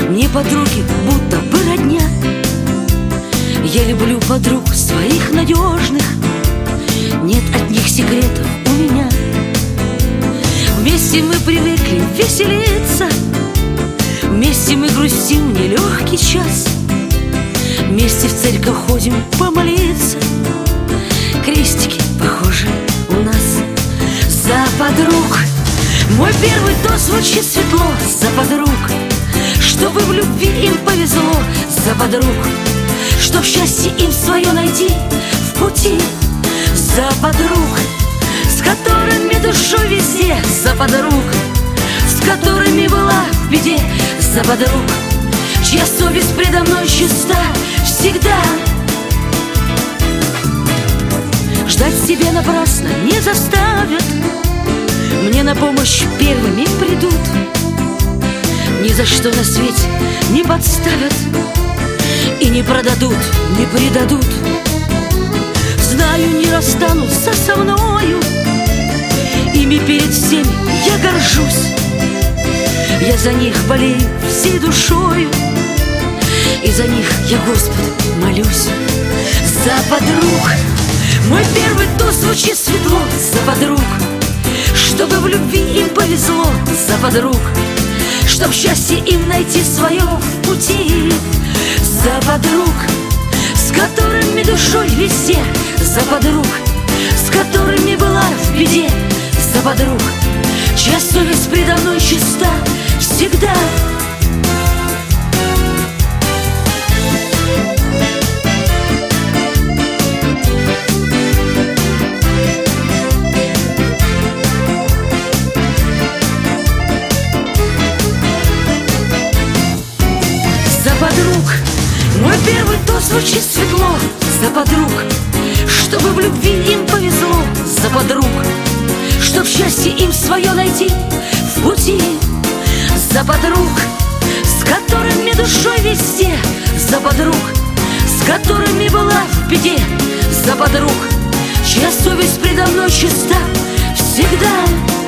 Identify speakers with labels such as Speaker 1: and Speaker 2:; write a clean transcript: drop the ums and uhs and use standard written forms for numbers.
Speaker 1: мне подруги будто бы родня. Я люблю подруг своих надежных, нет от них секретов у меня. Вместе мы привыкли веселиться, вместе мы грустим в нелегкий час, вместе в церковь ходим помолиться, крестики похожи у нас. За подруг мой первый тост звучит светло. За подруг, чтобы в любви им повезло. За подруг, чтоб счастье им свое найти в пути. За подруг, с которыми душой везде. За подруг, с которыми была в беде. За подруг, чья совесть предо мной чиста всегда. Ждать себя напрасно не заставят, мне на помощь первыми придут. Ни за что на свете не подставят и не продадут, не предадут. Знаю, не расстанутся со мною, ими перед всеми я горжусь. Я за них болею всей душою, и за них я Господу молюсь. За подруг мой первый тост звучит светло. За подруг, чтобы в любви им повезло. За подруг, чтоб счастье им найти свое в пути. За подруг, с которыми душой везде. За подруг, с которыми была в беде. За подруг, чья совесть предо мной чиста всегда. За подруг мой первый тост звучит светло. За подруг, чтобы в любви им повезло. За подруг, чтоб счастье им свое найти в пути. За подруг, с которыми душой везде. За подруг, с которыми была в беде. За подруг, чья совесть предо мной чиста всегда.